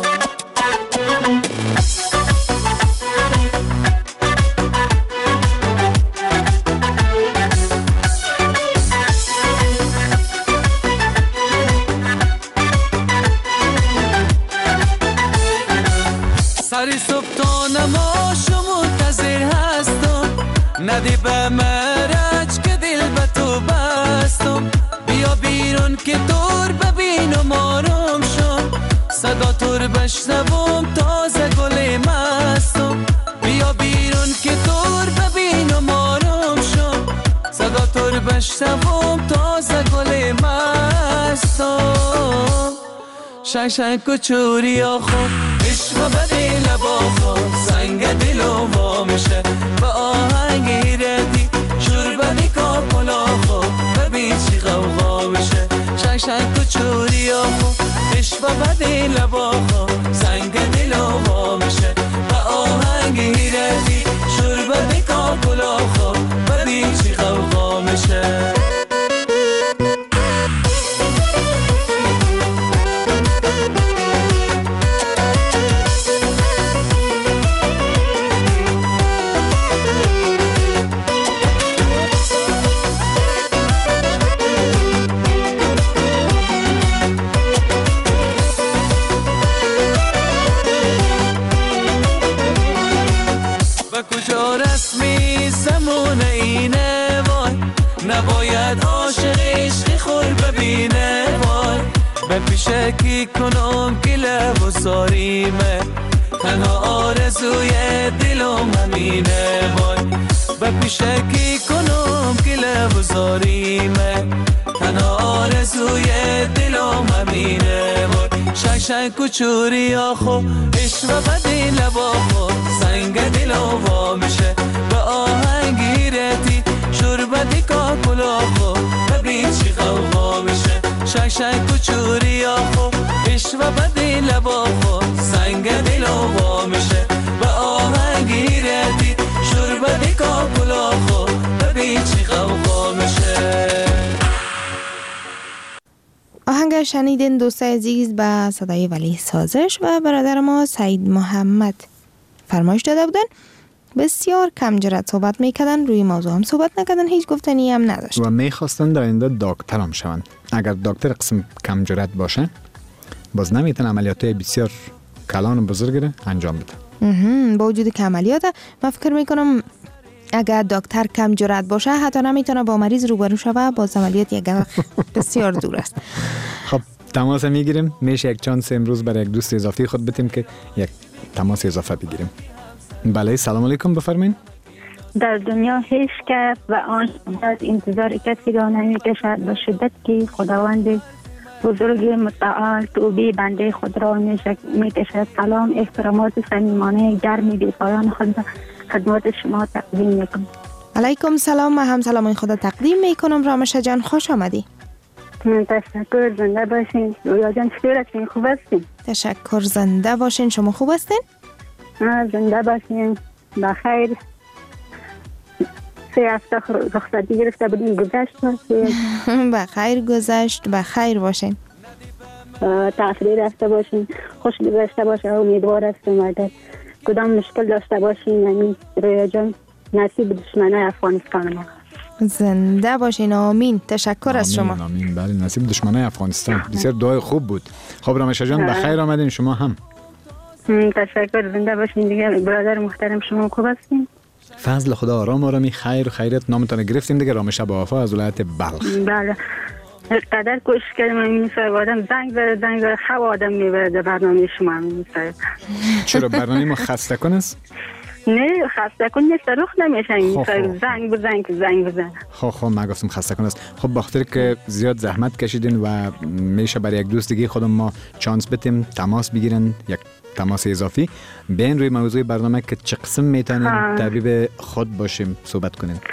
سری صبح تا نماشو منتظر هستم ندی به مرج که دل به تو بستم بیا بیرون که دور ببینم آرام شم صدا تور بشنوم تازه گل مستم بیا بیرون که دور ببینم آرام شم صدا تور بشنوم تازه گل مستم شنگ شنگ کچوری آخو عشق بدی لبا خود سنگ دل و وا میشه با آهنگ ردی شور بدی کاپلا خود ببین چی غوغا میشه شنگ شنگ کچوری آخو عشق بدی لبا خود سنگ دل و وا میشه با آهنگ ردی شور بدی کاپلا خود ببین چی غوغا میشه کجا رسمی زمان اینه وای نباید عاشق عشقی خور ببینه وای به پیشه کی کنم گله و زاریمه تنها آرزوی دلم همینه وای به پیشه کی کنم گله و زاریمه تنها آرزوی دلم همینه وای شنگ شنگ کچوری آخو عشق بدی لبا خود سنگ دل و وا میشه به آهنگی ردی شور بدی کاکلا خود ببین چی غوغا میشه شنگ شنگ کچوری آخو عشق بدی لبا خود سنگ دل و وا میشه به آهنگی ردی شور بدی کاکلا خود ببین چی غوغا میشه. آهنگ شنیدین دوستای عزیز به صدای ولی سازش و برادر ما سعید محمد فرمایش داده بودن. بسیار کم جرأت صحبت میکردن، روی موضوع هم صحبت نکردن، هیچ گفتنی هم نداشت و میخواستن در آینده دکتر هم شون. اگر دکتر قسم کم جرأت باشه باز نمیتونه عملیاتای بسیار کلان و بزرگ رو انجام بده. با وجود که عملیات من فکر میکنم اگر دکتر کم جرأت باشه حتی نمیتونه با مریض روبرو شوه، باز عملیات یک بسیار دور است. خب تماس میگیریم، میشه یک چانس امروز برای یک دوست اضافی خود بتیم که یک تماس اضافه بگیریم. بله سلام علیکم بفرمایید. در دنیا هیچ کس و آن از انتظار کسی را نمیکشد به شدت که خداوند بزرگ متعال توبه بنده خود را میکشد. سلام، احترامات صمیمانه گرمی بی پایان خود خدمات شما تقدیم میکنم. علیکم سلام، من هم سلام خود تقدیم میکنم. رامشه جان خوش آمدی. تشکر، زنده باشین. رویا جان چطور هستین؟ خوب هستین؟ تشکر، زنده باشین. شما خوب هستین؟ زنده باشین، بخیر. 3 هفته رخصتی گرفته بودیم، گذشت بخیر گذشت، بخیر باشین. تفریح رفته باشین، خوش گذشته باشه. امیدوار هستم در کدام مشکل داشته باشین یعنی رویا جان نصیب دشمنای افغانستان ما. زنده باشین. آمین. تشکر از شما. آمین. بله نصیب دشمنای افغانستان. بسیار دعای خوب بود. خب رامشه جان بخیر آمدین. شما هم تشکر، زنده باشین. دیگه برادر محترم شما خوب هستین؟ فضل خدا، آرام خیر و خیریت. نامتون گرفتیم دیگه. رامشه با وفا از ولایت بلخ. بله قدر کوشش کردم این آدم زنگ بره خواب آدم میبره در برنامه شما میسه. چرا برنامه ما خسته کن است؟ نه خسته کن نیست، رخ نمیشه. زنگ بزن. خب ما گفتم خسته کن است. خب بخاطر که زیاد زحمت کشیدین و میشه برای یک دوست دیگه خودم ما چانس بدیم تماس بگیرن، یک تماس اضافی بین روی موضوع برنامه که چه قسم میتونیم طبیب خود باشیم صحبت کنیم.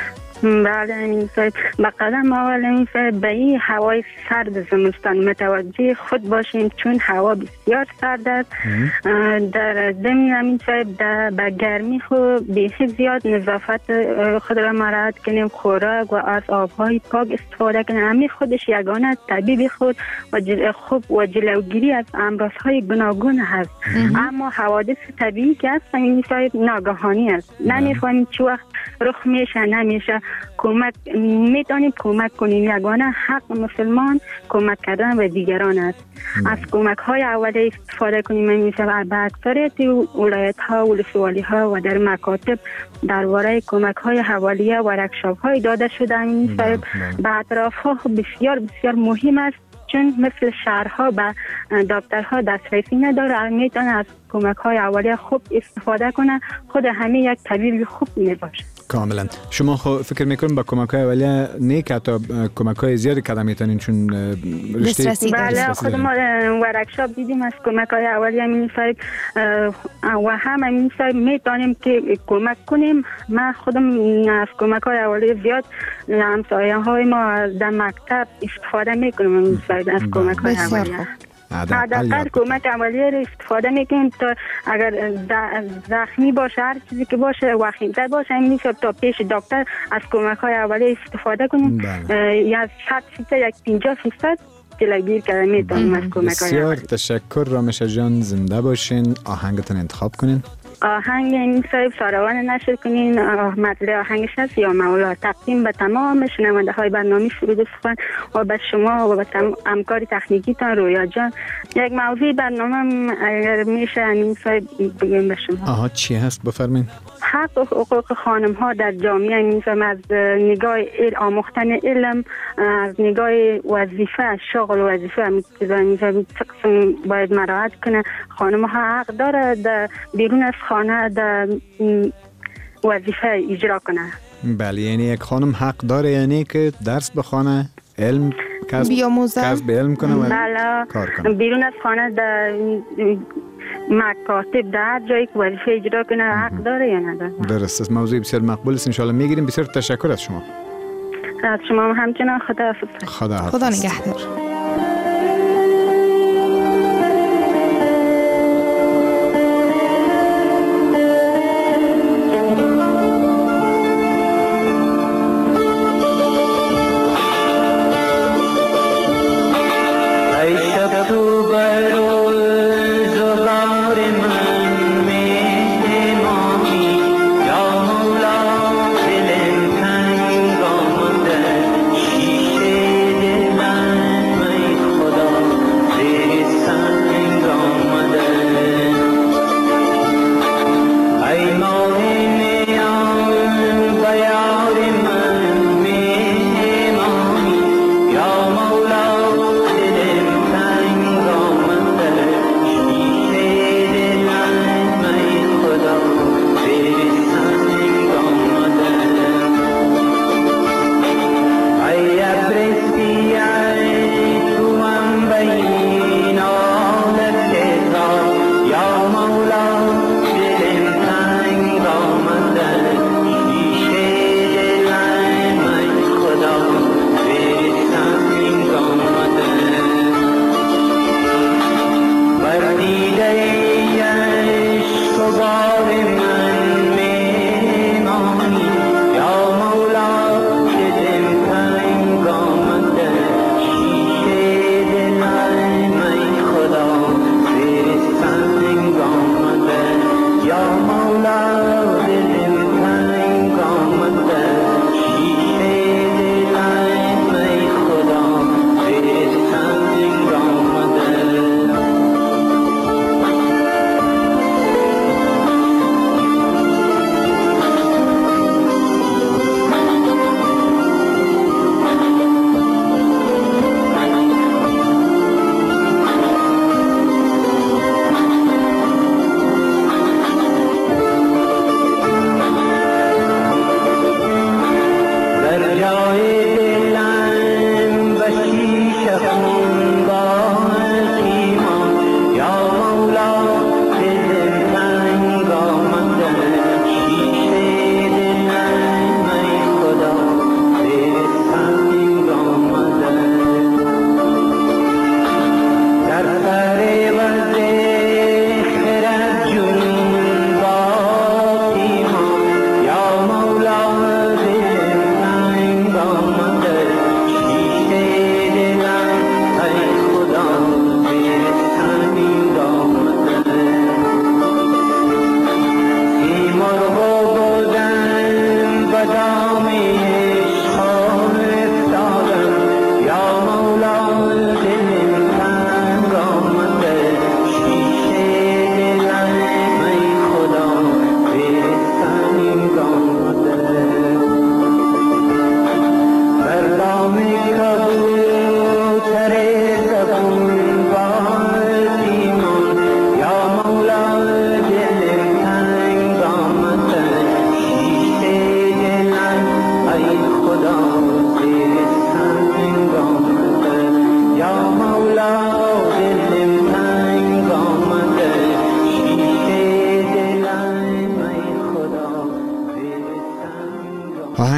بله امین صاحب، با قدم اول امین صاحب به این هوای سرد زمستان متوجه خود باشیم، چون هوا بسیار سرد است. در ضمن امین صاحب به گرمی خود بیخی زیاد نظافت خود را مراعات کنیم، خوراک و از آبهای پاک استفاده کنیم. همین خودش یگانه طبیب خود و خوب و جلوگیری از امراضهای گوناگون هست. اما حوادث طبیعی که هست امین صاحب ناگهانی است، نمی‌فهمیم چه وقت رخ میشه نمیشه. کمک میتونیم کمک کنیم، یگانه حق مسلمان کمک کردن به دیگران است. از کمک های اولیه استفاده کنیم. میشه به اکثریت ولایت ها ولسوالی ها و در مکاتب درباره کمک های حوالیه و ورکشاپ های داده شده. میشه به اطراف ها بسیار بسیار مهم است، چون مثل شهرها به دکترها دسترسی نداره، میتونه از کمک های اولیه خوب استفاده کنه، خود همه یک طبیب خوب میباشه. کاملا. شما فکر میکنم با کمک های اولیه نیک حتی کمک های زیادی کردن میتونین، چون رشته بله خود ما ورکشاپ دیدیم از کمک های اولیه امین صاحب و هم امین صاحب میتونیم که کمک کنیم. من خودم از کمک های اولیه زیاد همسایه های ما در مکتب استفاده میکنم امین صاحب از کمک های اولیه. حداقل کمک اولیه رو استفاده میکنیم تا اگر زخمی باشه هر چیزی که باشه وخیم‌تر باشه این میشه تا پیش دکتر از کمک های اولیه استفاده کنیم. یا 100% یک 50% جلوگیری کردن میتونیم از کمک های بسیار تشکر رامشه جان، زنده باشین. آهنگتون انتخاب کنین. آهنگ این صاحب ساروان نشر کنین، مطلع آهنگش هست یا مولا. تقدیم به تمام شنونده های برنامه سرود سخن و به شما و به همکار تکنیکی تان رویا جان. یک موضوع برنامه اگر میشه این صاحب بگیم به شما. چی هست بفرمین؟ حق و حقوق خانم ها در جامعه میزم، از نگاه آموختن علم، از نگاه وظیفه شغل و وظیفه میزم باید مراعات کنه. خانم ها حق داره در بیرون از خانه در وظیفه اجرا کنه. بله، یعنی یک خانم حق داره یعنی که درس بخونه، علم کسب علم کنه و کار کنه. بیرون از خانه در مکاتب در جایی که وظیفه اجرا کنه حق داره یا نداره. درست است. موضوع بسیار مقبول است، ان شاء الله میگیریم. بسیار تشکر از شما. از شما همچنان. خدا نگهدار. من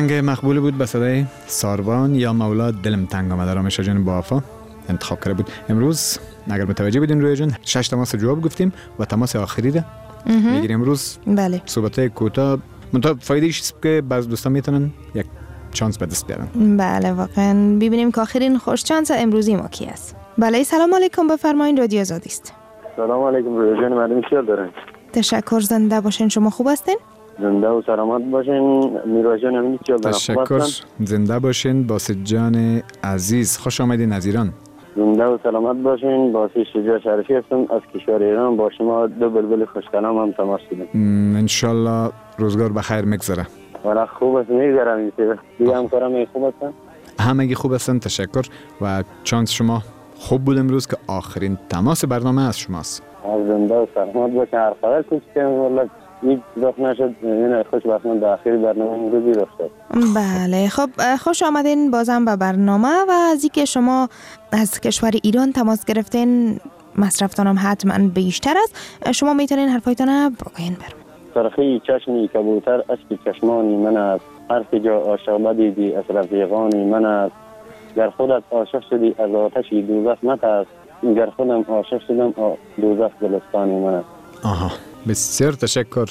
آهنگ مقبول بود به صدای ساروان یا مولا دلم تنگ آمده را میشه جان با وفا انتخاب کرده بود. امروز اگر متوجه بودین رویا جان 6 تماس جواب گفتیم و تماس آخری ده میگیریم امروز. بله. صحبت کوتاه منتها فایده ایش که بعض دوستان میتونن یک چانس به دست بیارن. بله واقعا ببینیم که آخرین خوش چانس امروزی ما کی است. بله سلام علیکم بفرمایید رادیو آزادی است. سلام علیکم رویا جان مردم خیال دارن. تشکر زنده باشین شما خوب هستین؟ زنده و سلامت باشین میرواز جان همین خیال دارن. تشکر زنده باشین باسط جان عزیز خوش آمدین از ایران. زنده و سلامت باشین باسط شجاع شریفی هستم از کشور ایران با شما دو بلبل خوش کلام هم تماس شدیم. ان شاء الله روزگار بخیر میگذره. ولی خوب است میگذره میشه. دیگه همکارم خوب هستن؟ همگی خوب هستن تشکر و چانس شما خوب بود امروز که آخرین تماس برنامه از شماست. زنده و سلامت باشین هر خبر کوچیک والله هیچ وقت نشد این خوشبختانه در آخر برنامه امروزی رسید. بله خب خوش آمدین بازم به برنامه و از اینکه شما از کشور ایران تماس گرفتین مصرفتان هم حتما بیشتر است شما میتونین حرفایتان بگوین برام. سرخی چشمی کبوتر اشک چشمانی من است حرف جا عاشق بدیدی از رفیقانی من است گر خودت عاشق شدی از آتشی دوزخ نترس گر خودم عاشق شدم دوزخ گلستانی من است. آها بسیار تشکر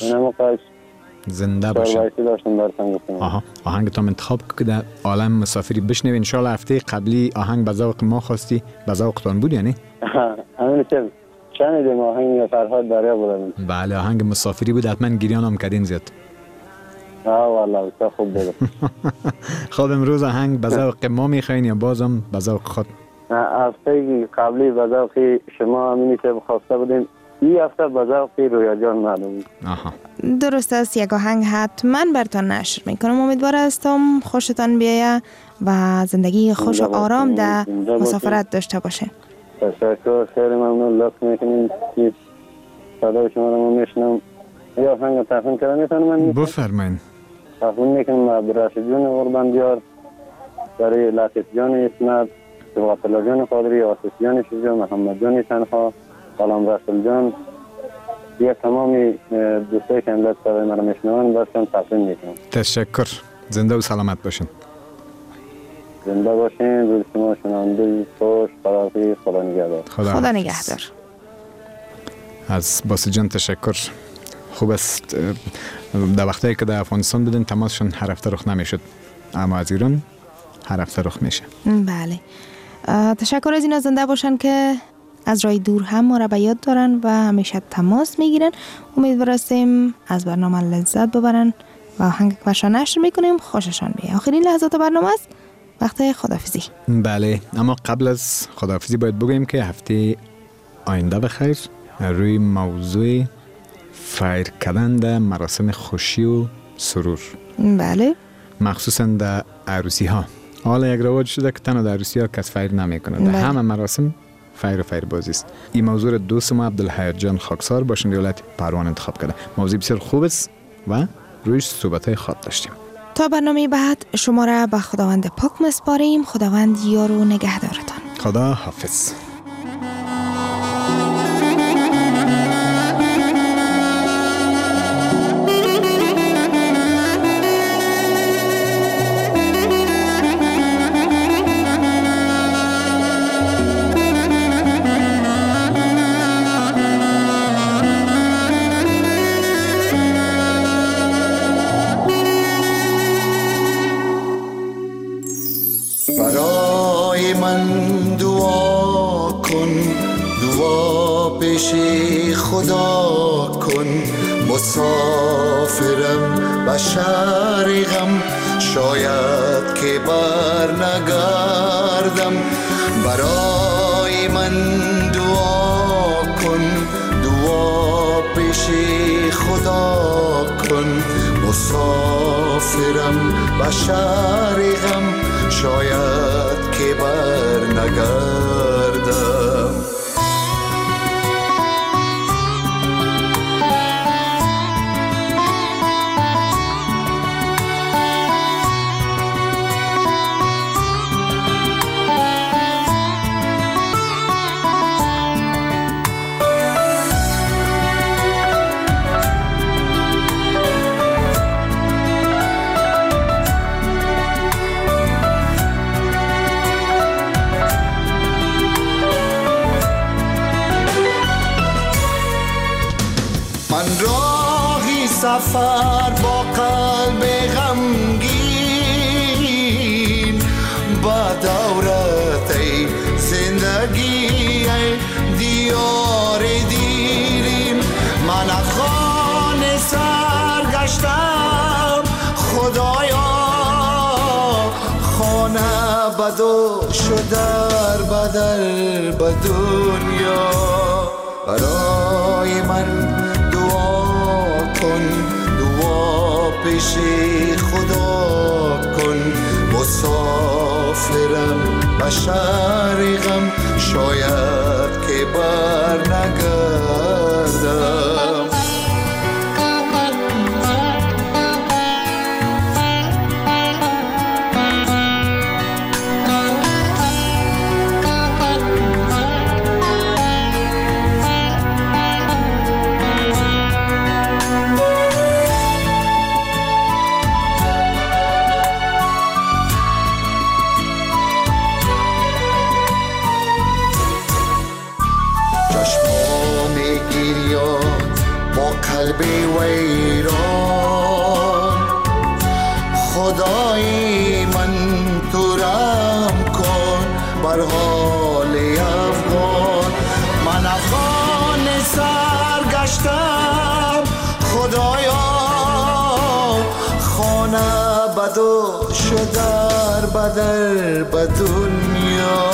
زنده باشین. آها آهنگتان انتخاب که در عالم مسافری بشنوید. انشالله هفته قبلی آهنگ به ذوق ما خواستی به ذوقتان بود یعنی؟ همین چه شنیدیم آهنگ فرهاد دریا بودم. بله آهنگ مسافری بود حتما گریان هم کردین زیاد. والله خوب بود. خب امروز آهنگ به ذوق ما میخواین یا بازم به ذوق خود؟ هفته قبلی به ذوق شما همینی که خواسته بودیم این هفته به ذوق رویا جان معلوم. درست است یک آهنگ حتما برتان نشر میکنم امیدوار هستم خوشتان بیایه و زندگی خوش و آرام در مسافرت داشته باشه. تشکر خیلی ممنون لطف میکنین که صدای شما رو میشنم. یه آهنگ تقدیم کردن میتونم من بفرمایید. تقدیم میکنم عبدالرشید جون قربان دیار برای لطیف جان اسمت صبغت الله جان قادری آصف جان شجاع محمد جان تنها سلام رسول جان یه تمامی دوستایی که امروز صدای مرا میشنون برشان تقدیم میکنم. تشکر زنده و سلامت باشین. زنده باشین روز شما شنونده خوش خداحافظ خدا نگهدار. خدا نگهدار. از باسط جان تشکر. خوب است در وقتی که در افغانستان بودن تماسشون هر هفته رخ نمیشد اما از ایران هر هفته رخ میشه. بله تشکر از اینا زنده باشن که از راه دور هم ما را به یاد دارن و همیشه تماس میگیرن. امیدوار هستیم از برنامه لذت ببرن و آهنگ که نشر میکنیم خوششان بیه. آخرین لحظات برنامه است وقت خداحافظی. بله اما قبل از خداحافظی باید بگویم که هفته آینده بخیر روی موضوع فیر کردن در مراسم خوشی و سرور. بله مخصوصا در عروسی ها. حالا یک رواج شده که تنها در عروسی ها کس فیر نمیکنه. در همه مراسم فیر و فیر بازی است. این موضوع دوست ما عبدالحی جان خاکسار باشنده ولایت پروان انتخاب کرده. موضوع بسیار خوب است و رویش صحبت‌های خواب داشتیم. تا برنامه بعد شما را به خداوند پاک میسپاریم. خداوند یار و نگهدارتان. خدا حافظ. برای من دعا کن دعا پیش خدا کن مسافرم به شهر غم شاید که بر نگردم برای من دعا کن دعا پیش خدا کن مسافرم به شهر غم شاید که بر نگردم من راهی سفر با قلب غمگین با دورت ای زندگی ای دیار دیرین من افغان سرگشتم خدایا خانه بدو شدر بدل به دنیا برای من دعا کن دعا پیش خدا کن مسافرم به شهر غم شاید که بر نگردم قلب ویران خدای من تو رحم کن بر حال افغان من افغان سرگشتم خدایا خانه بدو شدر بدل به دنیا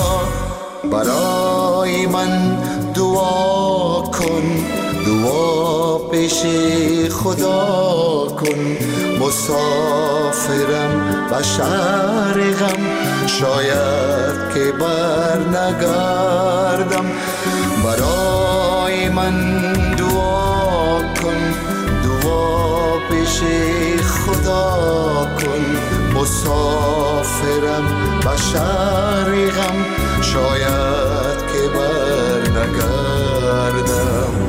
برای من دعا کن دعا پیش خدا کن مسافرم به شهر غم شاید که بر نگردم برای من دعا کن دعا پیش خدا کن مسافرم به شهر غم شاید که بر نگردم